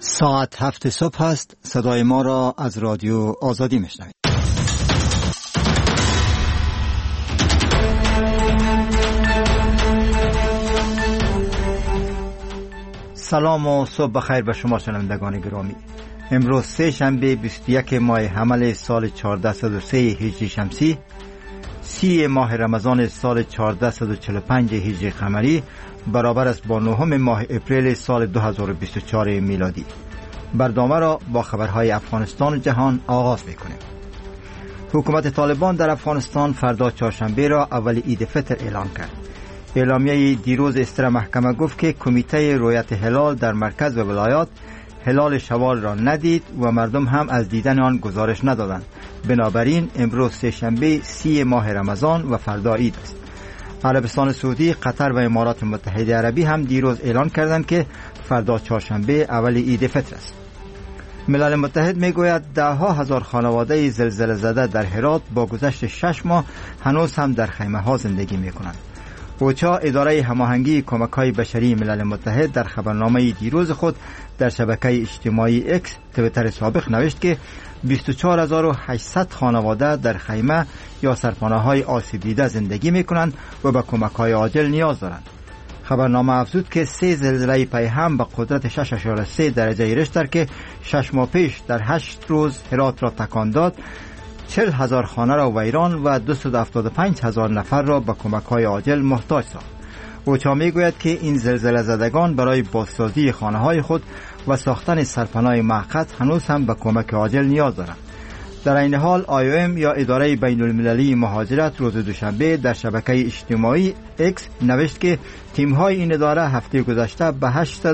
ساعت 7 صبح است. صدای ما را از رادیو آزادی میشنوید. سلام و صبح بخیر به شما شنوندگان گرامی. امروز سه شنبه 21 ماه حمل سال 1403 هجری شمسی، 30 ماه رمضان سال 1445 هجری قمری، برابر است با 9 ماه اپریل سال 2024 میلادی. برنامه را با خبرهای افغانستان و جهان آغاز میکنیم. حکومت طالبان در افغانستان فردا چهارشنبه را اول عید فطر اعلان کرد. اعلامیه دیروز استر محکمه گفت که کمیته رؤیت هلال در مرکز و ولایات هلال شوال را ندید و مردم هم از دیدن آن گزارش ندادند. بنابراین امروز سه شنبه 30 ماه رمضان و فردا عید است. عربستان سعودی، قطر و امارات متحده عربی هم دیروز اعلان کردند که فردا چهارشنبه اول عید فطر است. ملل متحد میگوید ده ها هزار خانواده زلزله زده در هرات با گذشت 6 ماه هنوز هم در خیمه ها زندگی میکنند. اوچا، اداره هماهنگی کمک‌های بشری ملل متحد، در خبرنامه دیروز خود در شبکه اجتماعی اکس توییتر سابق نوشت که 24800 خانواده در خیمه یا سرپناه‌های آسیب دیده زندگی می‌کنند و به کمک‌های عاجل نیاز دارند. خبرنامه افزود که 3 زلزله پیهم به قدرت 6.3 درجه ریشتر که 6 ماه پیش در 8 روز هرات را تکان داد، 40,000 خانه را ویران و 275,000 نفر را به کمک‌های عاجل محتاج ساخت. اوچا میگوید که این زلزله زدگان برای بازسازی خانه‌های خود و ساختن سرپناه موقت هنوز هم به کمک عاجل نیاز دارند. در این حال IOM یا اداره بین المللی مهاجرت روز دوشنبه در شبکه اجتماعی اکس نوشت که تیم‌های این اداره هفته گذشته به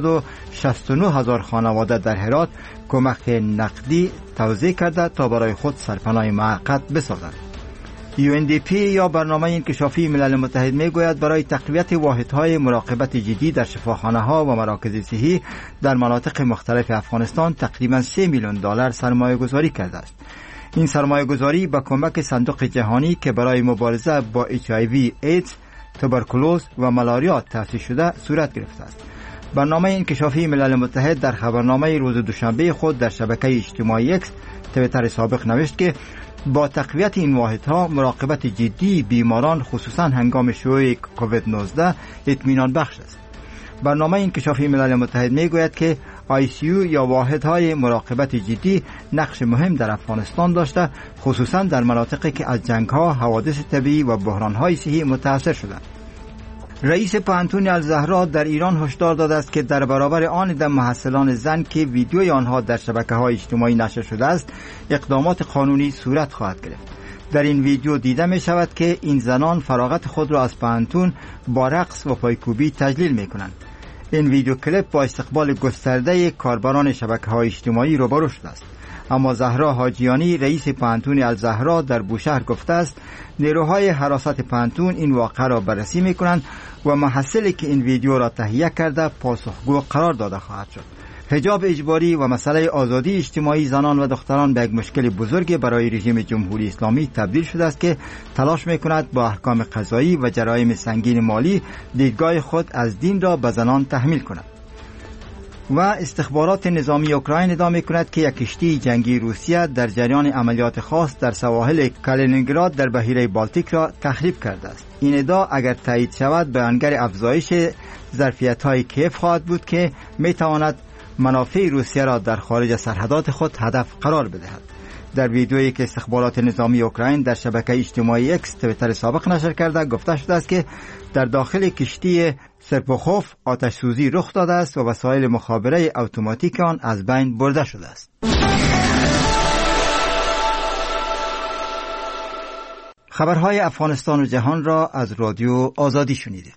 869,000 خانواده در هرات کمک نقدی توزیع کرده تا برای خود سرپناه موقت بسازند. UNDP یا برنامه انکشافی ملل متحد میگوید برای تقویت واحدهای مراقبت جدی در شفاخانه‌ها و مراکز صحی در مناطق مختلف افغانستان تقریباً 3 میلیون دلار سرمایه‌گذاری کرده است. این سرمایه‌گذاری با کمک صندوق جهانی که برای مبارزه با HIV، ایدز، توبرکولوز و مالاریا تأسیس شده صورت گرفته است. برنامه انکشافی ملل متحد در خبرنامه روز دوشنبه خود در شبکه اجتماعی اکس توییتر سابق نوشت که با تقویت این واحدها مراقبت جدی بیماران خصوصا هنگام شیوع کووید 19 اطمینان بخش است. برنامه انکشافی ملل متحد میگوید که ICU یا واحدهای مراقبت جدی نقش مهم در افغانستان داشته، خصوصا در مناطقی که از جنگ‌ها، حوادث طبیعی و بحران‌های صحی متاثر شدند. رئیس پانتون الزهرا در ایران هشدار داده است که در برابر آن عده محصلان زن که ویدیوی آنها در شبکه‌های اجتماعی نشر شده است، اقدامات قانونی صورت خواهد گرفت. در این ویدیو دیده می شود که این زنان فراغت خود را از پانتون با رقص و پایکوبی تجلیل می کنند. این ویدیو کلیپ با استقبال گسترده کاربران شبکه‌های اجتماعی روبرو شده است. اما زهرا حاجیانی، رئیس پانتون الزهرا در بوشهر گفته است نیروهای حراست پانتون این واقعه را بررسی می‌کنند و محصلی که این ویدیو را تهیه کرده پاسخگو قرار داده خواهد شد. حجاب اجباری و مسئله آزادی اجتماعی زنان و دختران به یک مشکل بزرگ برای رژیم جمهوری اسلامی تبدیل شده است که تلاش می‌کند با احکام قضایی و جرایم سنگین مالی دیدگاه خود از دین را به زنان تحمیل کند. و استخبارات نظامی اوکراین ادعا می‌کند که یک کشتی جنگی روسیه در جریان عملیات خاص در سواحل کالینینگراد در بحیره بالتیک را تخریب کرده است. این ادعا اگر تایید شود بیانگر افزایش ظرفیت‌های کیف خواهد بود که می‌تواند منافع روسیه را در خارج سرحدات خود هدف قرار بدهد. در ویدیویی که استخبارات نظامی اوکراین در شبکه اجتماعی اکس توییتر سابق نشر کرده گفته شده است که در داخل کشتی سرپوخوف آتش سوزی رخ داده است و وسایل مخابره اتوماتیک آن از بین برده شده است. خبرهای افغانستان و جهان را از رادیو آزادی شنیدید.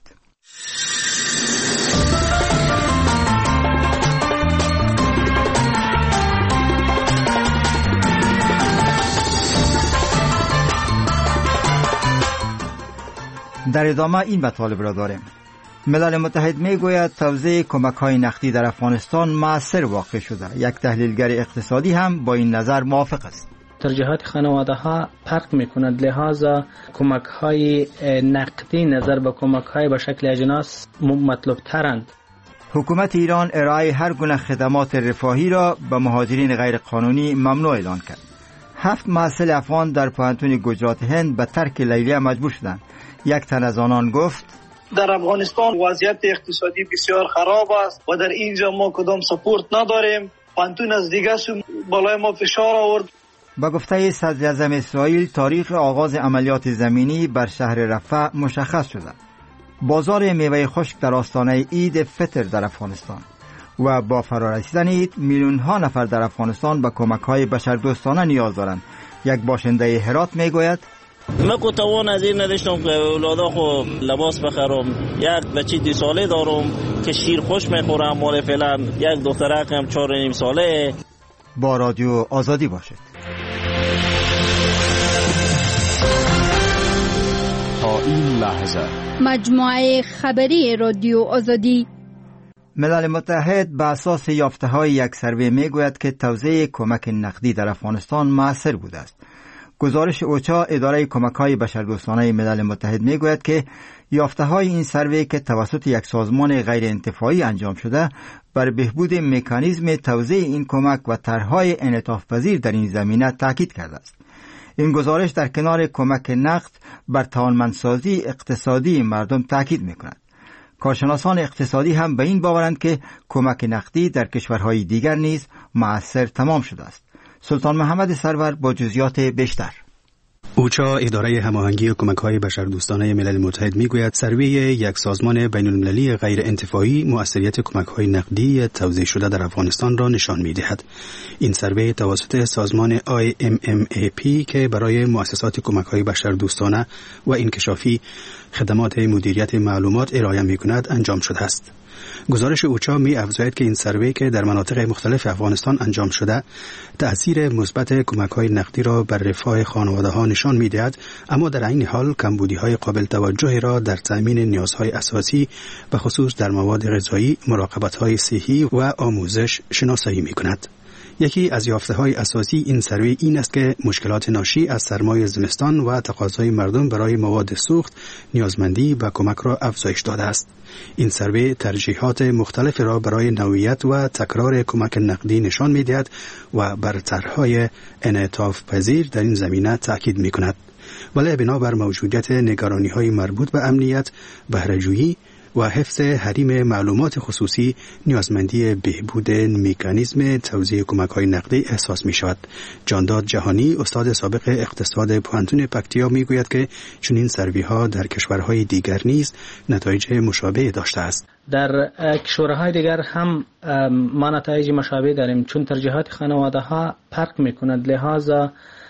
در ادامه این مطالب را داریم. ملل متحد میگوید توزیع کمک‌های نقدی در افغانستان مؤثر واقع شده. یک تحلیلگر اقتصادی هم با این نظر موافق است. ترجیحات خانواده ها فرق میکند، لحاظا کمک های نقدی نظر به کمک های به شکل اجناس مطلوب ترند. حکومت ایران ارائه هر گونه خدمات رفاهی را به مهاجرین غیر قانونی ممنوع اعلان کرد. 7 محصل افغان در پوهنتون گجرات هند به ترک لیلیه مجبور شدند. یک تن از آنان گفت: در افغانستان وضعیت اقتصادی بسیار خراب است و در اینجا ما کدام سپورت نداریم. پوهنتون از دیگه بالای ما فشار آورد. با گفته صدر اعظم اسرائیل تاریخ آغاز عملیات زمینی بر شهر رفح مشخص شده. بازار میوه خشک در آستانه عید فطر در افغانستان و با فرارسیدن عید میلیون ها نفر در افغانستان به کمک های بشردوستانه نیاز دارند. یک باشنده هرات میگوید: من کو توان از این نداشتم که اولادا خو لباس بخرم. یک بچه 2 ساله دارم که شیر خوش میخورم. مال فعلا یک دخترک هم 4.5 ساله. با رادیو آزادی باشید. تا این لحظه مجموعه خبری رادیو آزادی. ملل متحد به اساس یافته‌های یک سروی میگوید که توزیع کمک نقدی در افغانستان موثر بوده است. گزارش اوچا اداره کمک‌های بشردوستانه ملل متحد میگوید که یافته‌های این سروی که توسط یک سازمان غیر انتفاعی انجام شده بر بهبود مکانیزم توزیع این کمک و طرح‌های انعطاف پذیر در این زمینه تاکید کرده است. این گزارش در کنار کمک نقد بر توانمندسازی اقتصادی مردم تاکید می‌کند. کارشناسان اقتصادی هم به این باورند که کمک نقدی در کشورهای دیگر نیز مؤثر تمام شده است. سلطان محمد سرور با جزئیات بیشتر. اوچا اداره هماهنگی کمک‌های بشردوستانه ملل متحد میگوید سروی یک سازمان بین‌المللی غیر انتفاعی مؤثریت کمک‌های نقدی توزیع شده در افغانستان را نشان می‌دهد. این سروی توسط سازمان IMMAP که برای مؤسسات کمک‌های بشردوستانه و انکشافی خدمات مدیریت معلومات ارائه می‌کند انجام شده است. گزارش اوچا می افزاید که این سروی که در مناطق مختلف افغانستان انجام شده تأثیر مثبت کمک‌های نقدی را بر رفاه خانواده‌ها نشان می‌دهد، اما در عین حال کمبودی‌های قابل توجهی را در تأمین نیازهای اساسی به خصوص در مواد غذایی، مراقبت‌های صحی و آموزش شناسایی می‌کند. یکی از یافته‌های اساسی این سروی این است که مشکلات ناشی از سرمای زمستان و تقاضای مردم برای مواد سوخت نیازمندی به کمک را افزایش داده است. این سروی ترجیحات مختلف را برای نوعیت و تکرار کمک نقدی نشان می‌دهد و بر طرح‌های انعطاف پذیر در این زمینه تاکید می‌کند. ولی بنابر موجودیت نگرانی‌های مربوط به امنیت، بهره‌جویی و حفظ حریم معلومات خصوصی نیازمندی بهبود مکانیزم توزیع کمک‌های نقدی احساس می‌شود. جانداد جهانی استاد سابق اقتصاد پوهنتون پکتیا می‌گوید که چنین سروی‌ها در کشورهای دیگر نیز نتایج مشابه داشته است. در کشورهای دیگر هم ما نتایج مشابه داریم، چون ترجیحات خانواده‌ها فرق می‌کند، لذا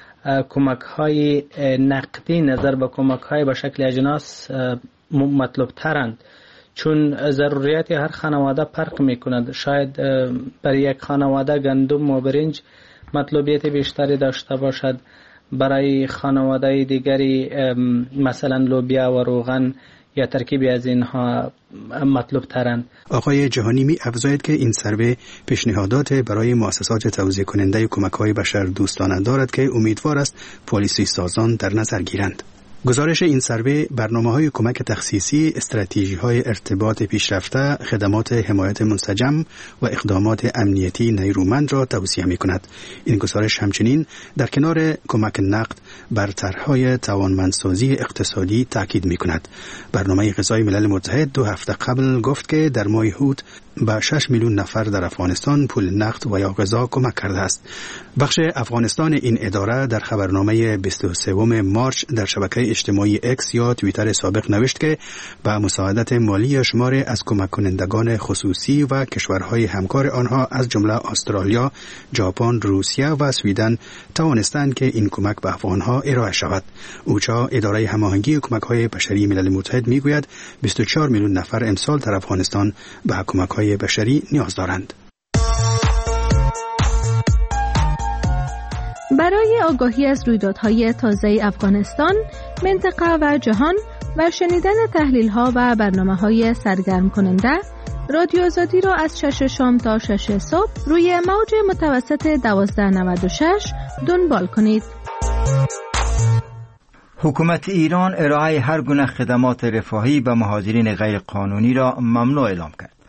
کمک‌های نقدی نظر به کمک‌های به شکل اجناس مطلوب ترند، چون ضروریات هر خانواده فرق میکند. شاید برای یک خانواده گندم و برنج مطلوبیت بیشتری داشته باشد، برای خانواده دیگری مثلا لوبیا و روغن یا ترکیبی از اینها مطلوب ترند. آقای جهانی می افزاید که این سروی پیشنهادات برای مؤسسات توزیع کننده کمک‌های بشردوستانه دارد که امیدوار است پالیسی سازان در نظر گیرند. گزارش این سروی برنامه‌های کمک تخصیصی، استراتژی‌های ارتباط پیشرفته، خدمات حمایت منسجم و اقدامات امنیتی نیرومند را توصیه می‌کند. این گزارش همچنین در کنار کمک نقد بر طرح‌های توانمندسازی اقتصادی تاکید می‌کند. برنامه غذای ملل متحد 2 هفته قبل گفت که در ماه هوت به 6 میلیون نفر در افغانستان پول نقد و یا غذا کمک کرده است. بخش افغانستان این اداره در خبرنامه 23 مارچ در شبکه اجتماعی اکس یا توییتر سابق نوشت که با مساعدت مالی شماری از کمک کنندگان خصوصی و کشورهای همکار آنها از جمله استرالیا، ژاپن، روسیه و سویدن توانستند که این کمک به افغانها ارائه شود. اوچا اداره هماهنگی کمک‌های بشری ملل متحد میگوید 24 میلیون نفر امسال در افغانستان به کمک‌های بشری نیاز دارند. برای آگاهی از رویدادهای تازه افغانستان، منطقه و جهان و شنیدن تحلیل‌ها و برنامه‌های سرگرم کننده، رادیو آزادی را از 6 شام تا 6 صبح روی موج متوسط 1296 دنبال کنید. حکومت ایران ارائه هر گونه خدمات رفاهی به مهاجرین غیر قانونی را ممنوع اعلام کرد.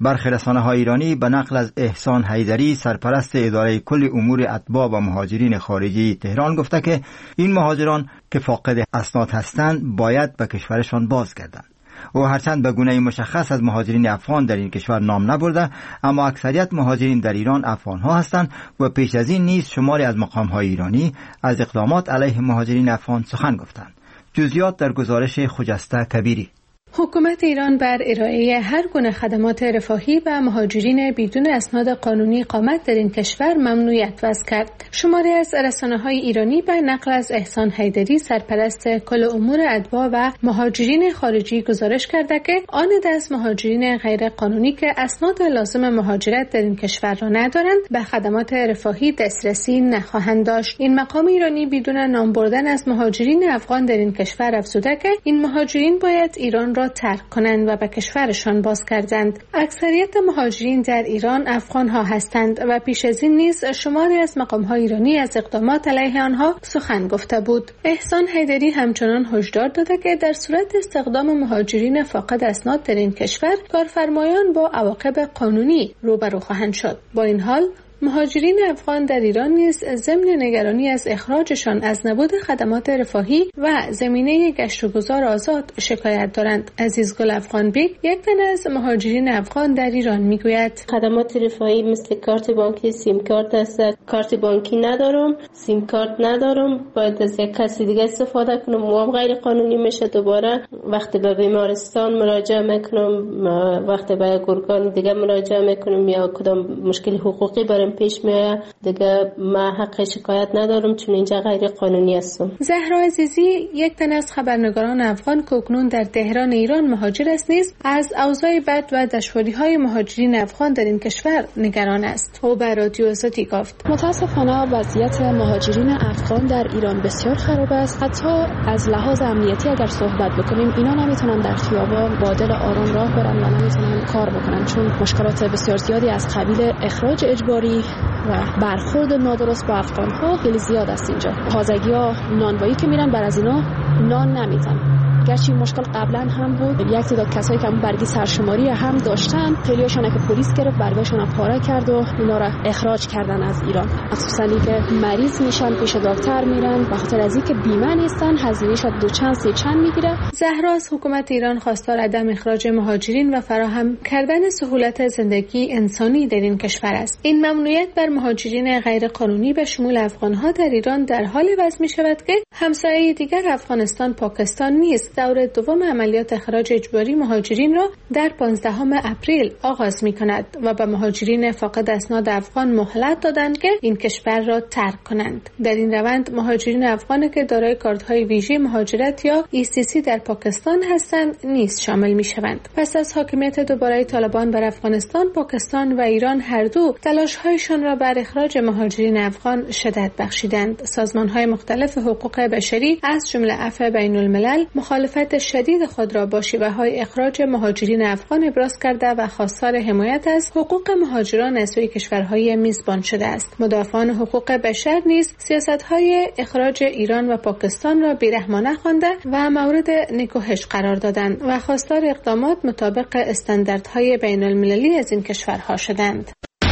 برخی رسانه‌های ایرانی به نقل از احسان حیدری، سرپرست اداره کل امور اتباع و مهاجرین خارجی تهران، گفته که این مهاجران که فاقد اسناد هستند باید به کشورشان بازگردند. او هرچند به گونه مشخص از مهاجرین افغان در این کشور نام نبرده، اما اکثریت مهاجرین در ایران افغان‌ها هستند و پیش از این نیز شماری از مقام‌های ایرانی از اقدامات علیه مهاجرین افغان سخن گفتند. جزئیات در گزارش خجسته کبیری. حکومت ایران بر ارائه هر گونه خدمات رفاهی و مهاجرین بدون اسناد قانونی اقامت در این کشور ممنوعیت وضع کرد. شماری از رسانه‌های ایرانی به نقل از احسان حیدری، سرپرست کل امور اتباع و مهاجرین خارجی، گزارش کرده که آن دست مهاجرین غیر قانونی که اسناد لازم مهاجرت در این کشور را ندارند به خدمات رفاهی دسترسی نخواهند داشت. این مقام ایرانی بدون نام بردن از مهاجرین افغان در این کشور افزوده که این مهاجرین باید ایران را ترک کنند و به کشورشان بازگردند. اکثریت مهاجرین در ایران افغان ها هستند و پیش از این نیز شماری از مقام های ایرانی از اقدامات علیه آنها سخن گفته بود. احسان حیدری همچنان هشدار داده که در صورت استخدام مهاجرین فاقد اسناد در این کشور، کارفرمایان با عواقب قانونی روبرو خواهند شد. با این حال مهاجرین افغان در ایران نیز ضمن نگرانی از اخراجشان از نبود خدمات رفاهی و زمینه گشت و گذار آزاد شکایت دارند. عزیزگل افغان بیگ، یک تن از مهاجرین افغان در ایران، میگوید خدمات رفاهی مثل کارت بانکی، سیم کارت است. کارت بانکی ندارم، سیم کارت ندارم، باید از یک کسی دیگه استفاده کنم و غیر قانونی میشه. دوباره وقتی به بیمارستان مراجعه میکنم، وقتی به گورگان دیگه مراجعه میکنم یا کدام مشکل حقوقی برام پیش میاد، دیگه ما حق شکایت ندارم چون اینجا غیر قانونی هستم. زهرا عزیزی، یک تن از خبرنگاران افغان که اکنون در تهران ایران مهاجر است، نیز از اوضاع بد و دشواری‌های مهاجرین افغان در این کشور نگران است. او به رادیو آزادی گفت: متاسفانه وضعیت مهاجرین افغان در ایران بسیار خراب است. حتی از لحاظ امنیتی اگر صحبت بکنیم، اینا نمیتونن در خیابان با دل آرام راه برن و نمیتونن کار بکنن، چون مشکلات بسیار زیادی از قبیل اخراج اجباری و برخورد نادرست با افغان‌ها خیلی زیاد است. اینجا تازگی‌ها نانوایی که میرن بر از اینا نان نمیدن، گرچه مشکل قبلا هم بود. یک تعداد کسایی که برگی سرشماری هم داشتن، خیلی‌هاشون که پلیس گرفت، برگاشون پاره کرد و اینا را اخراج کردن از ایران. مخصوصاً که مریض میشن پیش دکتر میرن، به خاطر از اینکه بیمه نیستن هزینه‌اش دو چند سه چند میگیره. زهرا از حکومت ایران خواستار عدم اخراج مهاجرین و فراهم کردن سهولت زندگی انسانی در این کشور است. این ممنوعیت بر مهاجرین غیر قانونی به شمول افغان‌ها در ایران در حال وضع می‌شود که همسایه دیگر افغانستان، پاکستان نیز دور دوم عملیات اخراج اجباری مهاجرین را در 15 اپریل آغاز می‌کند و به مهاجرین فاقد اسناد افغان مهلت دادند که این کشور را ترک کنند. در این روند مهاجرین افغان که دارای کارت‌های ویژه مهاجرت یا ECC در پاکستان هستند نیز شامل می‌شوند. پس از حاکمیت دوباره طالبان بر افغانستان، پاکستان و ایران هر دو تلاش‌هایشان را بر اخراج مهاجرین افغان شدت بخشیدند. سازمان‌های مختلف حقوق بشری از جمله عفو بین‌الملل مخالفت شدید خود را با شیوه‌های اخراج مهاجرین افغان ابراز کرده و خواستار حمایت از حقوق مهاجران از سوی کشورهای میزبان شده است. مدافعان حقوق بشر نیز سیاست‌های اخراج ایران و پاکستان را بیرحمانه خوانده و مورد نکوهش قرار دادند و خواستار اقدامات مطابق استانداردهای بین‌المللی از این کشورها شدند.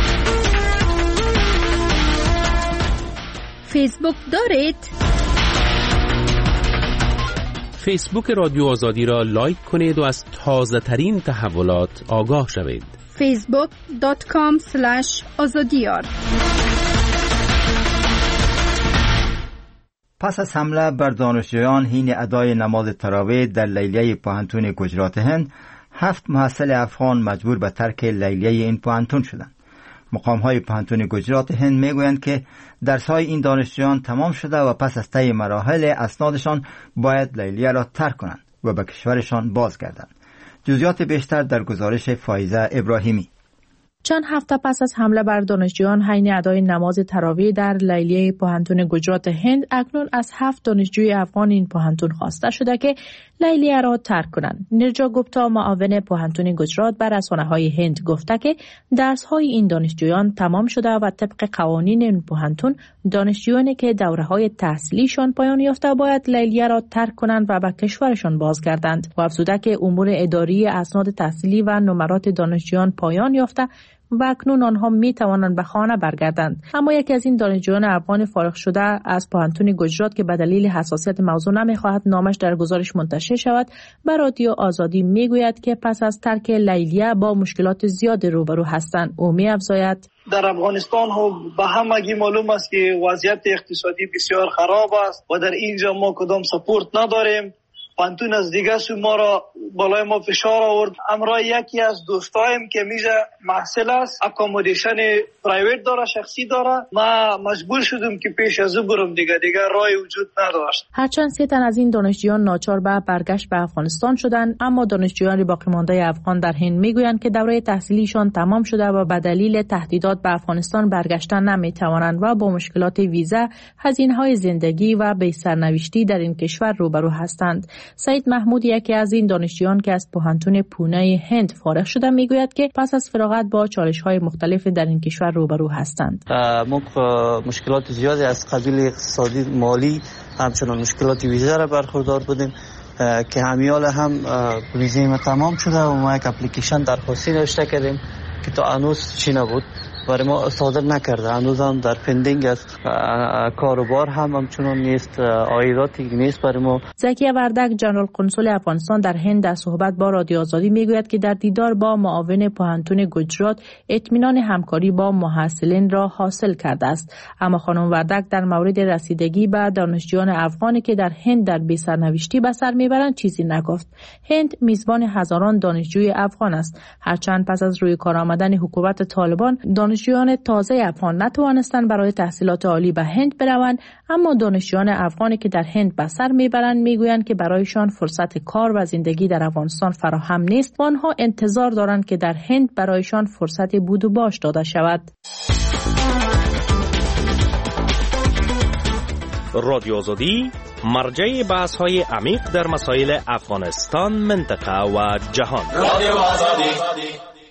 فیسبوک دارید؟ فیسبوک رادیو آزادی را لایک کنید و از تازه ترین تحولات آگاه شوید. facebook.com/azadiyar. پس از حمله بر دانشجویان حین ادای نماز تراویح در لیلیه پوهنتون گجرات هند، 7 محصل افغان مجبور به ترک لیلیه این پوهنتون شدند. مقام‌های پوهنتون گجرات هند میگویند که درس‌های این دانشجویان تمام شده و پس از طی مراحل اسنادشان باید لیلیه را ترک کنند و به کشورشان بازگردند. جزئیات بیشتر در گزارش فایزه ابراهیمی. چند هفته پس از حمله بر دانشجویان حین ادای نماز تراویح در لیلیه پوهنتون گجرات هند، اکنون از 7 دانشجوی افغان این پوهنتون خواسته شده که لیلیه را ترک کنند. نیرجا گپتا، معاون پوهنتون گجرات، بر رسانه‌های هند گفته که درس‌های این دانشجویان تمام شده و طبق قوانین این پوهنتون دانشجویانی که دوره‌های تحصیلیشان پایان یافته باید لیلیه را ترک کنند و به کشورشان بازگردند. و افزوده که امور اداری اسناد تحصیلی و نمرات دانشجویان پایان یافته و اکنون آنها می توانند به خانه برگردند. اما یکی از این دانشجویان افغان فارغ شده از پوهنتون گجرات که به دلیل حساسیت موضوع نمی‌خواهد نامش در گزارش منتشر شود، به رادیو آزادی میگوید که پس از ترک لیلیه با مشکلات زیاد روبرو هستند. او می‌افزاید در افغانستان به همگی معلوم است که وضعیت اقتصادی بسیار خراب است و در اینجا ما کدام سپورت نداریم. پانتون از دیگه ما را بالای ما فشار آورد. امرای یکی از دوستایم که میجا محصل است، اکامودیشن پرایویت داره، شخصی داره، ما مجبور شدم که پیش از او برم، دیگه رای وجود نداشت. هرچند 3 تن از این دانشجویان ناچار به برگشت به افغانستان شدند، اما دانشجویان باقی مانده افغان در هند میگویند که دوره تحصیلیشان تمام شده و به دلیل تهدیدات به افغانستان برگشتن نمیتوانند و با مشکلات ویزا، هزینه‌های زندگی و بی سرنوشتی در این کشور روبرو هستند. سعید محمود، یکی از این دانشجویان که از پوهنتون پونه هند فارغ شده، میگوید که پس از فراغت با چالش‌های مختلف در این کشور روبرو هستند. ما مشکلات زیادی از قبیل اقتصادی، مالی، همچنان مشکلات ویزا را برخوردار بودیم که همیال هم ویزای ما تمام شده و ما یک اپلیکیشن درخواستی نوشته کردیم که تا هنوز چی نبود، برای ما صادر نکرده. هنوز هم در پندینگ است. کاروبار هم همچنان نیست، عایداتی نیست برای ما. زکیه وردک، جنرال قنسول افغانستان در هند، در صحبت با رادیو آزادی میگوید که در دیدار با معاون پوهنتون گجرات اطمینان همکاری با محصلین را حاصل کرده است. اما خانم وردک در مورد رسیدگی به دانشجویان افغانی که در هند در بی‌سرنوشتی به سر میبرند چیزی نگفت. هند میزبان هزاران دانشجوی افغان است. هرچند پس از روی کار آمدن حکومت طالبان دانشجویان تازه افغان نتوانستند برای تحصیلات عالی به هند بروند، اما دانشجویان افغانی که در هند به سر میبرند میگویند که برایشان فرصت کار و زندگی در افغانستان فراهم نیست و آنها انتظار دارند که در هند برایشان فرصت بود و باش داده شود. رادیو آزادی، مرجع بحث‌های عمیق در مسائل افغانستان، منطقه و جهان. رادیو آزادی.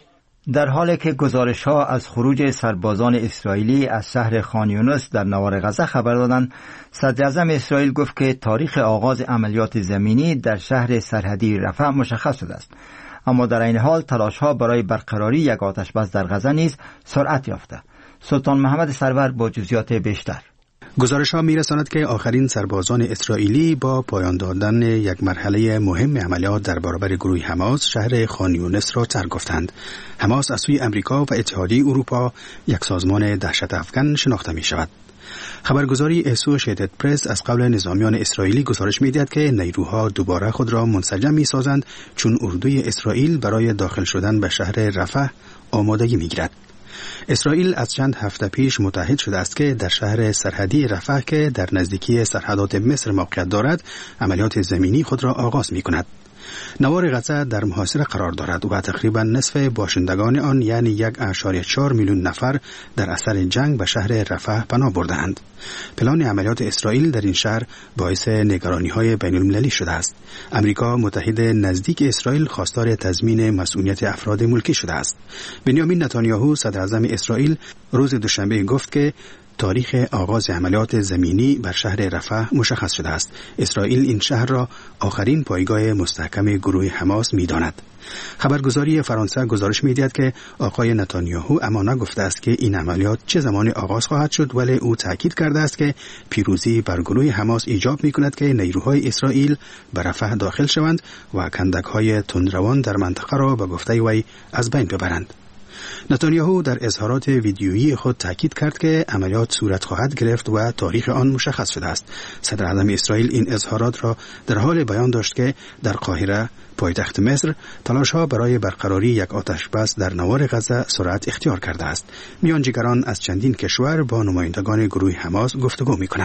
در حالی که گزارش‌ها از خروج سربازان اسرائیلی از شهر خان یونس در نوار غزه خبر دادند، صدر اعظم اسرائیل گفت که تاریخ آغاز عملیات زمینی در شهر سرحدی رفح مشخص شده است. اما در این حال تلاش‌ها برای برقراری یک آتش‌بس در غزه نیز سرعت یافته. سلطان محمد سرور با جزئیات بیشتر. گزارش‌ها می‌رساند که آخرین سربازان اسرائیلی با پایان دادن یک مرحله مهم عملیات در برابر گروه حماس شهر خان یونس را ترک گفتند. حماس از سوی امریکا و اتحادیه اروپا یک سازمان دهشت افکن شناخته می‌شود. خبرگزاری اسوشیتد پرس از قول نظامیان اسرائیلی گزارش می‌دهد که نیروها دوباره خود را منسجم می‌سازند چون اردوی اسرائیل برای داخل شدن به شهر رفح آمادگی می‌گیرد. اسرائیل از چند هفته پیش متحد شده است که در شهر سرحدی رفح که در نزدیکی سرحدات مصر موقعیت دارد عملیات زمینی خود را آغاز می کند. نوار غزه در محاصره قرار دارد و تقریبا نصف باشندگان آن یعنی 1.4 میلیون نفر در اثر جنگ به شهر رفح پناه برده‌اند. پلان عملیات اسرائیل در این شهر باعث نگرانی‌های بین‌المللی شده است. امریکا متحد نزدیک اسرائیل خواستار تضمین مسئولیت افراد ملکی شده است. بنیامین نتانیاهو صدر اعظم اسرائیل روز دوشنبه گفت که تاریخ آغاز عملیات زمینی بر شهر رفح مشخص شده است. اسرائیل این شهر را آخرین پایگاه مستحکم گروه حماس می‌داند. خبرگزاری فرانسه گزارش می‌دهد که آقای نتانیاهو اما نگفته است که این عملیات چه زمانی آغاز خواهد شد، ولی او تاکید کرده است که پیروزی بر گروه حماس ایجاب می‌کند که نیروهای اسرائیل به رفح داخل شوند و کندک‌های تندروان در منطقه را به گفته وی از بین ببرند. نتانیاهو در اظهارات ویدیویی خود تاکید کرد که عملیات صورت خواهد گرفت و تاریخ آن مشخص شده است. صدر اعظم اسرائیل این اظهارات را در حال بیان داشت که در قاهره پایتخت مصر تلاش‌ها برای برقراری یک آتش‌بس در نوار غزه سرعت اختیار کرده است. میانجیگران از چندین کشور با نمایندگان گروه حماس گفتگو می‌کنند.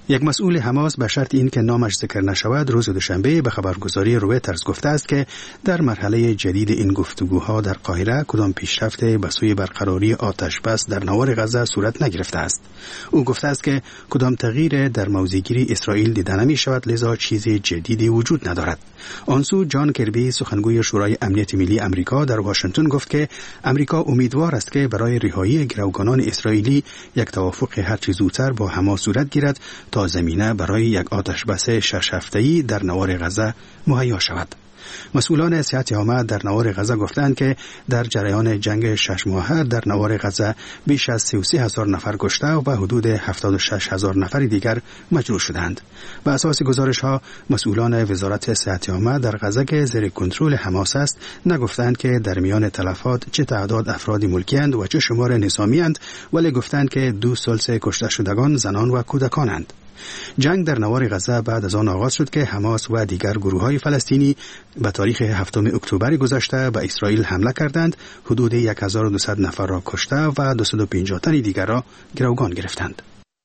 یک مسئول حماس به شرط این که نامش ذکر نشود روز دوشنبه به خبرگزاری رویترز گفته است که در مرحله جدید این گفتگوها در قاهره کدام پیشرفت به سوی برقراری آتش بس در نوار غزه صورت نگرفته است. او گفته است که کدام تغییر در موضع‌گیری اسرائیل دیده نمی شود، لذا چیز جدیدی وجود ندارد. آنسو جان کربی سخنگوی شورای امنیت ملی امریکا در واشنگتن گفت که امریکا امیدوار است که برای رهایی گروگانان اسرائیلی یک توافق هرچه زودتر با حماس صورت گیرد تا زمینه برای یک آتش بس ششهفته‌ای در نوار غزه مهیا شود. مسئولان صحت عامه در نوار غزه گفتند که در جریان جنگ 6 ماهه در نوار غزه بیش از 33,000 نفر کشته و حدود 76,000 نفر دیگر مجروح شدند. بر اساس گزارش‌ها مسئولان وزارت صحت عامه در غزه که زیر کنترل حماس است نگفتند که در میان تلفات چه تعداد افراد ملکی‌اند و چه شمار نظامی‌اند، ولی گفتند که 2 ثلث کشته شدگان زنان و کودکانند. جنگ در نوار غزه بعد از آن آغاز شد که حماس و دیگر گروه‌های فلسطینی به تاریخ 7 اکتبر گذشته به اسرائیل حمله کردند، حدود 1200 نفر را کشته و 250 تن دیگر را گروگان گرفتند.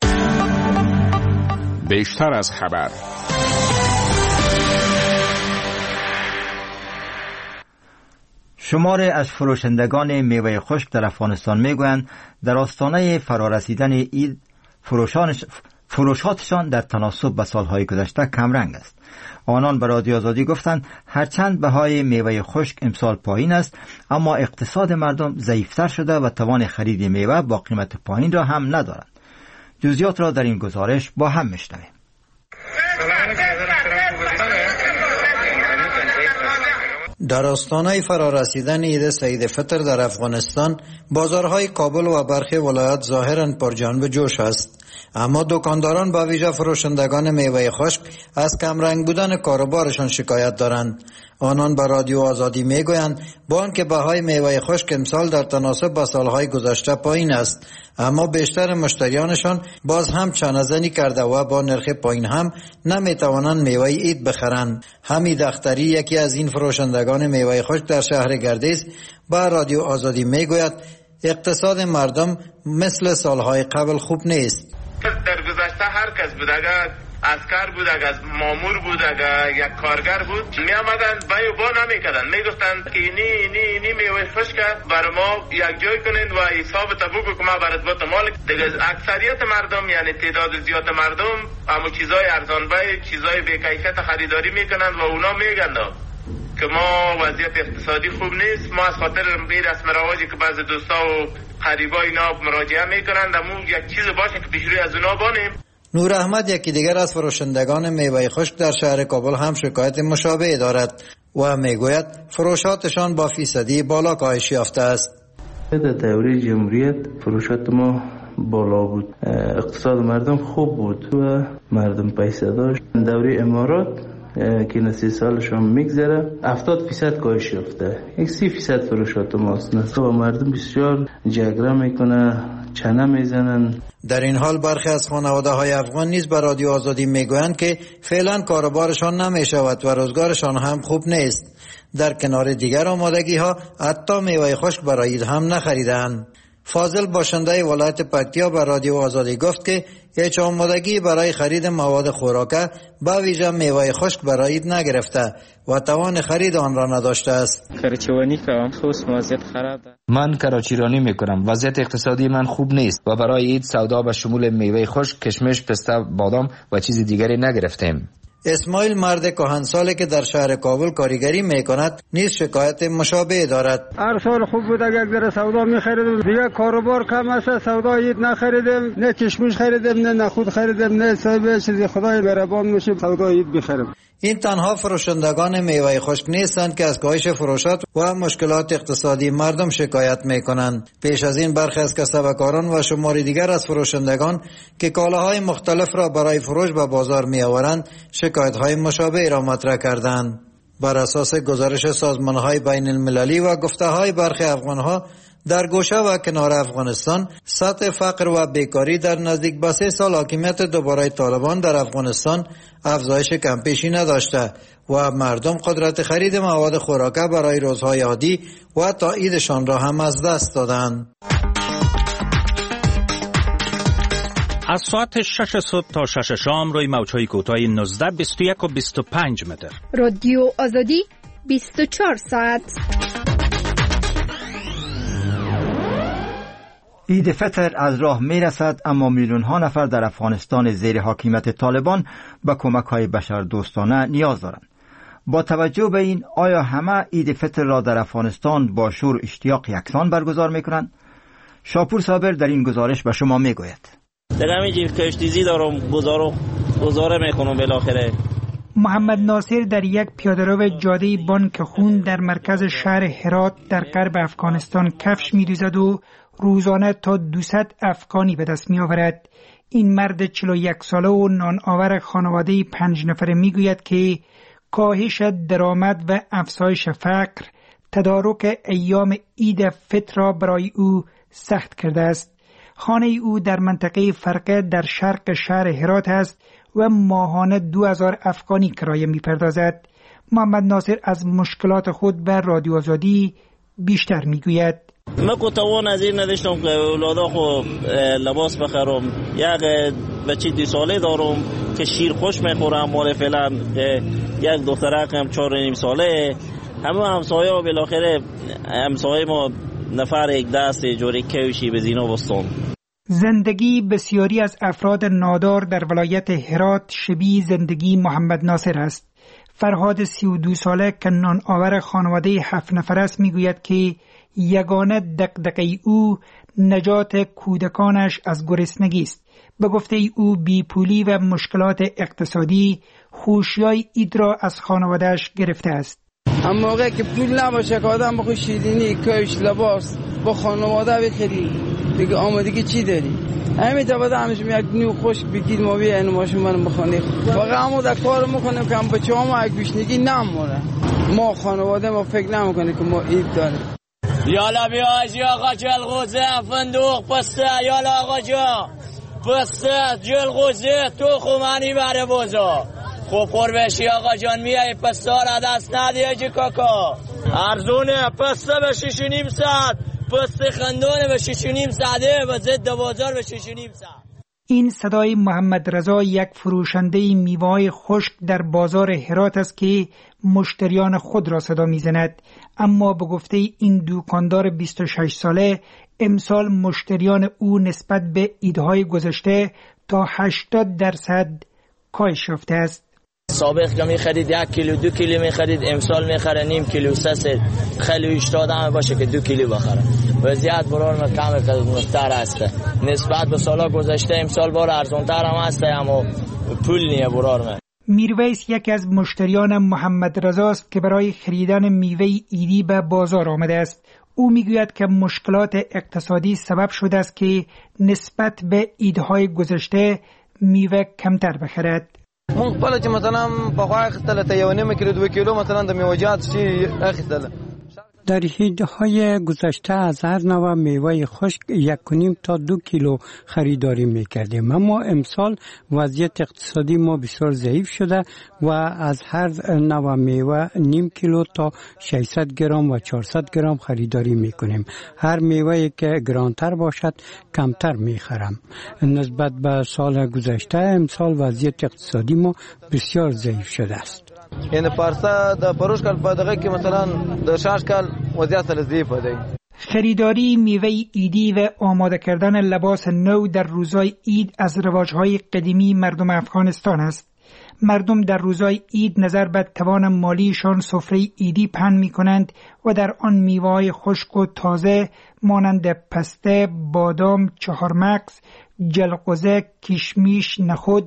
بیشتر از خبر. شماری از فروشندگان میوه خشک در افغانستان میگویند در آستانه فرارسیدن عید فروشاتشان در تناسب به سالهای گذشته کمرنگ است. آنان به رادیو آزادی گفتند هرچند بهای میوه خشک امسال پایین است، اما اقتصاد مردم ضعیفتر شده و توان خرید میوه با قیمت پایین را هم ندارند. جزئیات را در این گزارش با هم میشنویم. در آستانه فرارسیدن عید سعید فطر در افغانستان بازارهای کابل و برخی ولایات ظاهراً پرجنب و جوش است، اما دکانداران با ویژه فروشندگان میوه خشک از کمرنگ بودن کاروبارشان شکایت دارند. آنان به رادیو آزادی میگویند با آنکه بهای میوه خشک امسال در تناسب با سالهای گذشته پایین است، اما بیشتر مشتریانشان باز هم چانه‌زنی کرده و با نرخ پایین هم نمیتوانند میوه عید بخرند. حمید اختری یکی از این فروشندگان میوه خشک در شهر گردیز با رادیو آزادی میگوید اقتصاد مردم مثل سالهای قبل خوب نیست. در گذشته هر کس بود، اگر عسکر بود، اگر مامور بود، اگر یک کارگر بود، می آمدن با نمیکردن، می گفتن که اینی میوه خشک برای ما یک جای کنین و حساب بگو که ما برات با مال دیگه. اکثریت مردم یعنی تعداد زیاد مردم اما چیزای ارزان بای چیزای بی کیفیت خریداری میکنن و اونا میگن که ما وضعیت اقتصادی خوب نیست. ما از خاطر این رسم رواجی که بعضی دوستا و قریبا اینا مراجعه میکنند امون یک چیز باشه که پیش روی از اونا بانیم. نور احمد یکی دیگر از فروشندگان میوه خشک در شهر کابل هم شکایت مشابه دارد و میگوید فروشاتشان با فیصدی بالا کاهش یافته است. در دوره جمهوریت فروشات ما بالا بود، اقتصاد مردم خوب بود و مردم پیسه داشت. دوره امارات که 30 سالشون میگذره 70% کاهش یافته، 30% فروشات ماست و مردم بسیار جگره میکنه، چنه میزنن. در این حال برخی از خانواده های افغان نیز به رادیو آزادی میگویند که فعلا کاروبارشان نمیشود و روزگارشان هم خوب نیست. در کنار دیگر آمادگی ها حتی میوه خشک برای عید هم نخریدند. فاضل باشنده ولایت پکتیا به رادیو آزادی گفت که هیچ آمادگی برای خرید مواد خوراکه با ویژه میوه خشک برای عید نگرفته و توان خرید آن را نداشته است. کراچیرانی کنم، خصوص وضعیت خراب. من کراچیرانی میکنم، وضعیت اقتصادی من خوب نیست و برای عید سودا به شمول میوه خشک، کشمش، پسته، بادام و چیز دیگری نگرفتیم. اسماعیل مرد کهنسالی که در شهر کابل کارگری میکند نیز شکایت مشابه دارد. هر سال خوب بود، اگر ذره سودا میخریدیم، دیگه کاروبار کم است، سودا عید نخریدیم، نه کشمش خریدیم، نه نخود خریدیم، نه صاحب چیزی. خدای مهربان میشه سودا عید بخریم. این تنها فروشندگان میوه خشک نیستند که از کاهش فروشات و مشکلات اقتصادی مردم شکایت میکنند. پیش از این برخی از کسبکاران و شماری دیگر از فروشندگان که کالاهای مختلف را برای فروش به بازار میآورند شکایت‌های مشابه را مطرح کردند. بر اساس گزارش سازمان‌های بین المللی و گفته‌های برخی افغان‌ها در گوشه و کنار افغانستان سطح فقر و بیکاری در نزدیک به 3 سال حاکمیت دوباره طالبان در افغانستان افزایش کمپیشی نداشته و مردم قدرت خرید مواد خوراکه برای روزهای عادی و تا عیدشان را هم از دست دادند. از ساعت 6 صبح تا 6 شام روی موج‌های کوتاه 19، 21 و 25 متر. رادیو آزادی 24 ساعت. عید فطر از راه می رسد، اما میلیون ها نفر در افغانستان زیر حاکمیت طالبان به کمک های بشر دوستانه نیاز دارند. با توجه به این، آیا همه عید فطر را در افغانستان با شور اشتیاق یکسان برگزار می کنند؟ شاپور صابر در این گزارش به شما می گوید. در همین کشتیزی دارم گزاره میکنم. بالاخره محمد ناصر در یک پیاده‌رو جاده بانک خون در مرکز شهر هرات در غرب افغانستان کفش می‌ریزد و روزانه تا 200 افغانی به دست می‌آورد. این مرد 41 ساله و نان آور خانواده 5 نفره می‌گوید که کاهش درآمد و افزایش فقر تدارک ایام عید فطر را برای او سخت کرده است. خانه او در منطقه فرقه در شرق شهر هرات است و ماهانه 2000 افغانی کرایه می‌پردازد. محمد ناصر از مشکلات خود به رادیو آزادی بیشتر می‌گوید. من که توان از این نداشتم که اولادا خو لباس بخرم. یک بچه 2 ساله دارم که شیر خوش میخورم. مال فعلا یک دخترکم 4.5 ساله. همه همسایه ها بالاخره همسایه ما نفر یک دست جوری کوشی به زینا بستان. زندگی بسیاری از افراد نادار در ولایت هرات شبیه زندگی محمد ناصر است. فرهاد 32 ساله که نان آور خانواده 7 نفر است میگوید که یگانه دغدغه او نجات کودکانش از گرسنگی است. به گفته او بیپولی و مشکلات اقتصادی خوشیای عید را از خانوادهش گرفته است. اما موقعی که پول نباشه که آدم بخواد شیرینی، کش، لباس با خانواده بخری، دیگه آمادگی چی داری؟ همین تا همش یک نیو خوش بگید ما بیا اینو ماشین من بخونی. واقعا همون در کار میکنیم که هم بچه‌ها یک گوشنگی نمونه. ما خانواده ما فکر نمیکنیم که ما عید داریم. یالا بیا آجی آقا جلغوزه فندوق پسته. یالا آقا جا پسته جلغوزه تو خومانی بره بوزا. خوب خور بشی آقا جان. میای پسته را دست ندی جی کاکا. ارزونه پسته به 6.5 ساعت. پسته خندونه به 6.5 ساعته و ضد بازار به 6.5 ساعت. این صدای محمد رضا، یک فروشنده میوه‌های خشک در بازار هرات است که مشتریان خود را صدا میزند. اما به گفته این دکاندار 26 ساله، امسال مشتریان او نسبت به عیدهای گذشته تا 80% کاهش یافته است. سابق که می‌خرید 1 کیلو 2 کیلو می‌خرید، امسال می‌خره نیم کیلو 3 خیلی 80 هم باشه که 2 کیلو بخره. وضعیت برار ما کم مستر است نسبت به سالا گذشته. امسال بار ارزان‌تر هم است، اما پول نیه برار ما. میرویس یکی از مشتریان محمد رضا است که برای خریدن میوه عیدی به بازار آمده است. او میگوید که مشکلات اقتصادی سبب شده است که نسبت به عیدهای گذشته میوه کمتر بخرد. مون خپل چې مثلا په خوا اخیستله ته 1.5 کیلو 2 کیلو مثلا د میوه‌جات شي اخیستله. در عیدهای گذشته از هر نوع میوه خشک 1.5 تا 2 کیلو خریداری میکردیم، اما امسال وضعیت اقتصادی ما بسیار ضعیف شده و از هر نوع میوه نیم کیلو تا 600 گرم و 400 گرم خریداری میکنیم. هر میوه که گرانتر باشد کمتر میخرم. نسبت به سال گذشته امسال وضعیت اقتصادی ما بسیار ضعیف شده است. یعنی پارسا د پروش کال په دغه کې مثلا د شاش کال وضعیت سره ضعیف دی. خریداری میوه عیدی و آماده کردن لباس نو در روزهای عید از رواجهای قدیمی مردم افغانستان است. مردم در روزهای عید نظر به توان مالیشان سفره عیدی پهن می کنند و در آن میوه‌های خشک و تازه مانند پسته، بادام، چهارمغز، جلغوزه، کشمیش، نخود،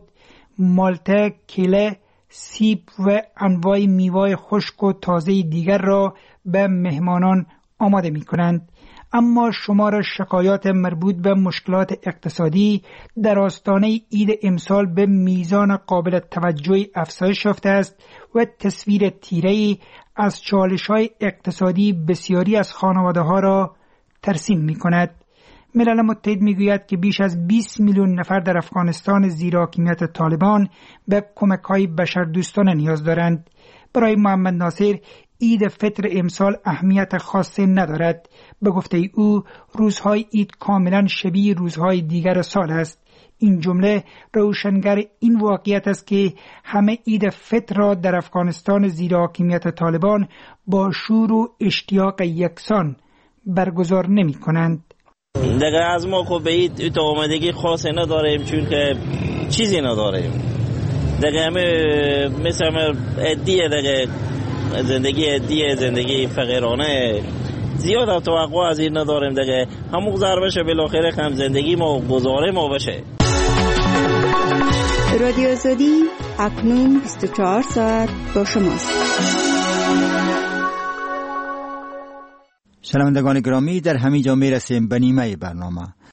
مالته، کیله، سیب و انواع میوه خشک و تازه دیگر را به مهمانان آماده می کنند. اما شمار شکایات مربوط به مشکلات اقتصادی در آستانه عید امسال به میزان قابل توجهی افزایش یافته است و تصویر تیره‌ای از چالش‌های اقتصادی بسیاری از خانواده‌ها را ترسیم می کند. ملل متحد میگوید که بیش از 20 میلیون نفر در افغانستان زیر حاکمیت طالبان به کمک‌های بشردوستانه نیاز دارند. برای محمد ناصر عید فطر امسال اهمیت خاصی ندارد. به گفته او روزهای عید کاملا شبیه روزهای دیگر سال است. این جمله روشنگر این واقعیت است که همه عید فطر را در افغانستان زیر حاکمیت طالبان با شور و اشتیاق یکسان برگزار نمی کنند. دیگه از ما خب به عید تو آمدگی خاصی نداریم، چون که چیزی نداریم دیگه. همه مثل همه عدیه دیگه، زندگی عدیه، زندگی فقیرانه، زیاد توقع از این نداریم دیگه. همون گذر بشه، بالاخره هم زندگی ما گزاره ما بشه. رادیو آزادی اکنون 24 ساعت با شماست. شنوندگان گرامی، در همین جا میرسیم به نیمه برنامه.